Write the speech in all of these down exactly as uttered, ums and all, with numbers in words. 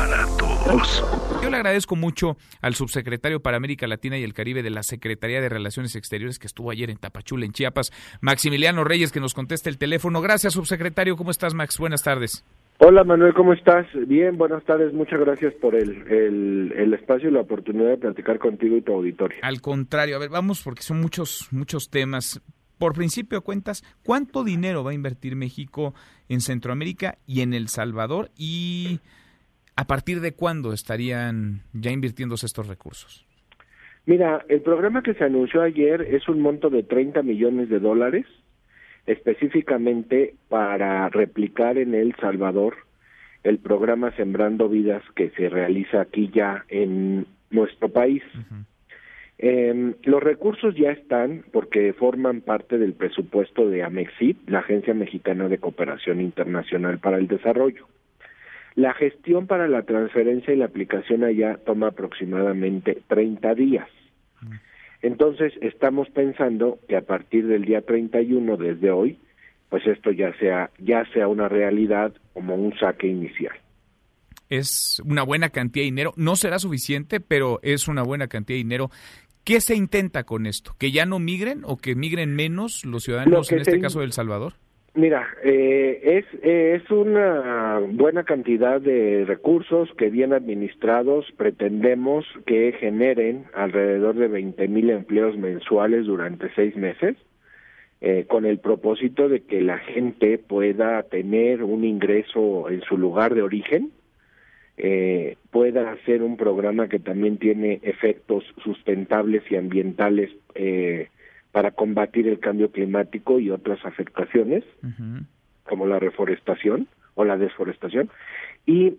para todos. Yo le agradezco mucho al subsecretario para América Latina y el Caribe de la Secretaría de Relaciones Exteriores que estuvo ayer en Tapachula, en Chiapas, Maximiliano Reyes, que nos conteste el teléfono. Gracias, subsecretario. ¿Cómo estás, Max? Buenas tardes. Hola, Manuel, ¿cómo estás? Bien, buenas tardes. Muchas gracias por el, el, el espacio y la oportunidad de platicar contigo y tu auditorio. Al contrario, a ver, vamos, porque son muchos, muchos temas. Por principio de cuentas, ¿cuánto dinero va a invertir México en Centroamérica y en El Salvador? Y ¿a partir de cuándo estarían ya invirtiéndose estos recursos? Mira, el programa que se anunció ayer es un monto de treinta millones de dólares, específicamente para replicar en El Salvador el programa Sembrando Vidas que se realiza aquí ya en nuestro país. Uh-huh. Eh, los recursos ya están porque forman parte del presupuesto de AMEXID, la Agencia Mexicana de Cooperación Internacional para el Desarrollo. La gestión para la transferencia y la aplicación allá toma aproximadamente treinta días. Entonces, estamos pensando que a partir del día treinta y uno, desde hoy, pues esto ya sea, ya sea una realidad como un saque inicial. Es una buena cantidad de dinero, no será suficiente, pero es una buena cantidad de dinero. ¿Qué se intenta con esto? ¿Que ya no migren o que migren menos los ciudadanos, en este caso de El Salvador? Mira, eh, es eh, es una buena cantidad de recursos que bien administrados pretendemos que generen alrededor de veinte mil empleos mensuales durante seis meses, eh, con el propósito de que la gente pueda tener un ingreso en su lugar de origen, eh, pueda hacer un programa que también tiene efectos sustentables y ambientales eh, para combatir el cambio climático y otras afectaciones, uh-huh. como la reforestación o la desforestación, y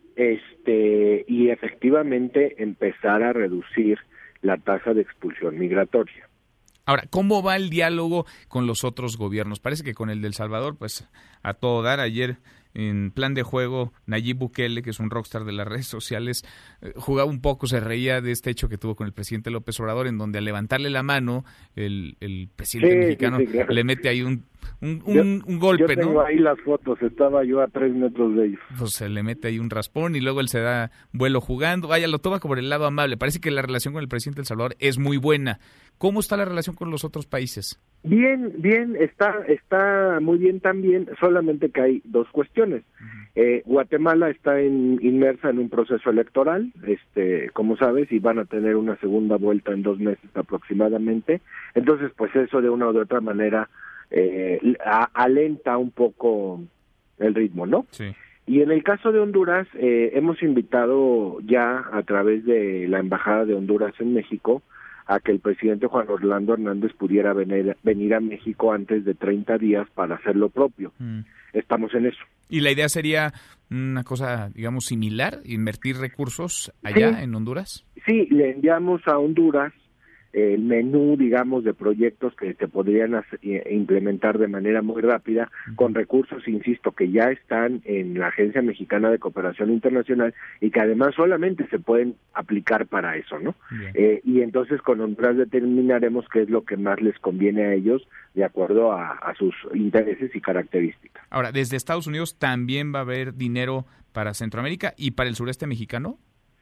este y efectivamente empezar a reducir la tasa de expulsión migratoria. Ahora, ¿cómo va el diálogo con los otros gobiernos? Parece que con el de El Salvador, pues a todo dar. Ayer, en plan de juego, Nayib Bukele, que es un rockstar de las redes sociales, eh, jugaba un poco, se reía de este hecho que tuvo con el presidente López Obrador, en donde al levantarle la mano, el, el presidente sí, mexicano sí, sí, claro. le mete ahí un, un, un, yo, un golpe, yo tengo ¿no? ahí las fotos, estaba yo a tres metros de ellos. Pues se le mete ahí un raspón y luego él se da vuelo jugando. Vaya, lo toma como por el lado amable. Parece que la relación con el presidente de El Salvador es muy buena. ¿Cómo está la relación con los otros países? Bien, bien, está está muy bien también, solamente que hay dos cuestiones. Uh-huh. Eh, Guatemala está en, inmersa en un proceso electoral, este, como sabes, y van a tener una segunda vuelta en dos meses aproximadamente. Entonces, pues eso de una u otra manera eh, a, alenta un poco el ritmo, ¿no? Sí. Y en el caso de Honduras, eh, hemos invitado ya a través de la Embajada de Honduras en México a que el presidente Juan Orlando Hernández pudiera venir, venir a México antes de treinta días para hacer lo propio. Mm. Estamos en eso. ¿Y la idea sería una cosa, digamos, similar, invertir recursos allá sí, en Honduras? Sí, le enviamos a Honduras el menú, digamos, de proyectos que se podrían hacer, implementar de manera muy rápida, uh-huh. con recursos, insisto, que ya están en la Agencia Mexicana de Cooperación Internacional y que además solamente se pueden aplicar para eso, ¿no? Yeah. Eh, y entonces con Honduras determinaremos qué es lo que más les conviene a ellos de acuerdo a, a sus intereses y características. Ahora, ¿desde Estados Unidos también va a haber dinero para Centroamérica y para el sureste mexicano?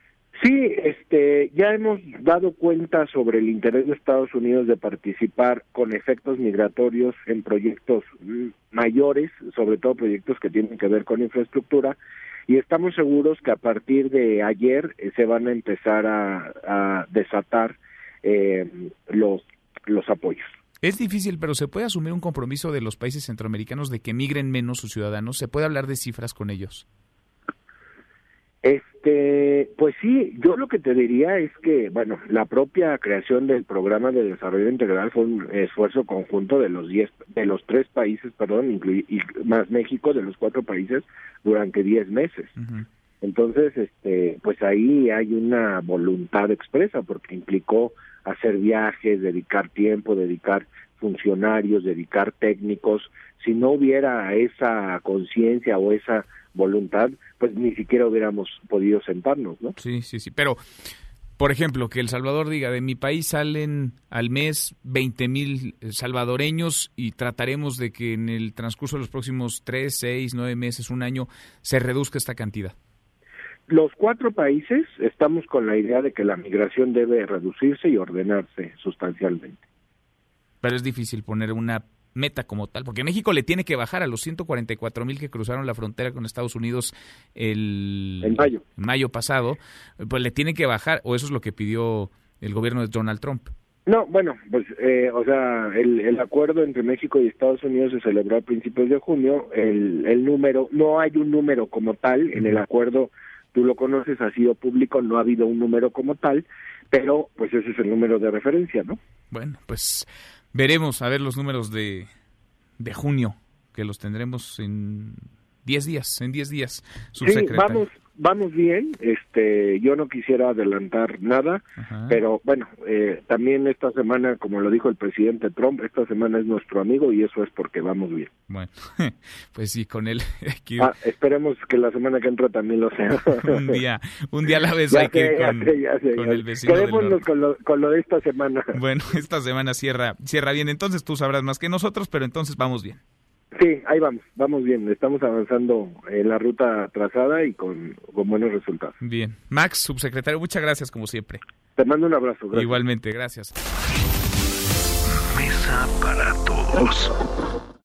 Sí, este, ya hemos dado cuenta sobre el interés de Estados Unidos de participar con efectos migratorios en proyectos mayores, sobre todo proyectos que tienen que ver con infraestructura, y estamos seguros que a partir de ayer eh, se van a empezar a, a desatar eh, los, los apoyos. Es difícil, pero ¿se puede asumir un compromiso de los países centroamericanos de que migren menos sus ciudadanos? ¿Se puede hablar de cifras con ellos? Este, pues sí, yo lo que te diría es que, bueno, la propia creación del programa de desarrollo integral fue un esfuerzo conjunto de los diez, de los tres países, perdón, incluy, y más México, de los cuatro países, durante diez meses. Uh-huh. Entonces, este, pues ahí hay una voluntad expresa, porque implicó hacer viajes, dedicar tiempo, dedicar funcionarios, dedicar técnicos. Si no hubiera esa conciencia o esa voluntad, pues ni siquiera hubiéramos podido sentarnos, ¿no? Sí, sí, sí, pero, por ejemplo, que El Salvador diga, de mi país salen al mes veinte mil salvadoreños y trataremos de que en el transcurso de los próximos tres, seis, nueve meses, un año, se reduzca esta cantidad. los cuatro países estamos con la idea de que la migración debe reducirse y ordenarse sustancialmente. Pero es difícil poner una meta como tal, porque México le tiene que bajar a los ciento cuarenta y cuatro mil que cruzaron la frontera con Estados Unidos el en mayo. en mayo pasado, pues le tiene que bajar, o eso es lo que pidió el gobierno de Donald Trump. No, bueno, pues, eh, o sea, el, el acuerdo entre México y Estados Unidos se celebró a principios de junio. El, el número, no hay un número como tal en el acuerdo. Tú lo conoces, ha sido público, no ha habido un número como tal, pero pues ese es el número de referencia, ¿no? Bueno, pues veremos a ver los números de, de junio, que los tendremos en diez días, en diez días, subsecretario. Sí, vamos, vamos bien, este, yo no quisiera adelantar nada, Ajá. pero bueno, eh, también esta semana, como lo dijo el presidente Trump, esta semana es nuestro amigo y eso es porque vamos bien. Bueno, pues sí, con él. Que... Ah, esperemos que la semana que entra también lo sea. un día, un día a la vez hay que ir con, ya sé, ya sé, con ya el vecino del norte. Con lo, con lo de esta semana. Bueno, esta semana cierra, cierra bien, entonces tú sabrás más que nosotros, pero entonces vamos bien. Sí, ahí vamos, vamos bien, estamos avanzando en la ruta trazada y con, con buenos resultados. Bien. Max, subsecretario, muchas gracias como siempre. Te mando un abrazo. Gracias. Igualmente, gracias. Mesa para todos.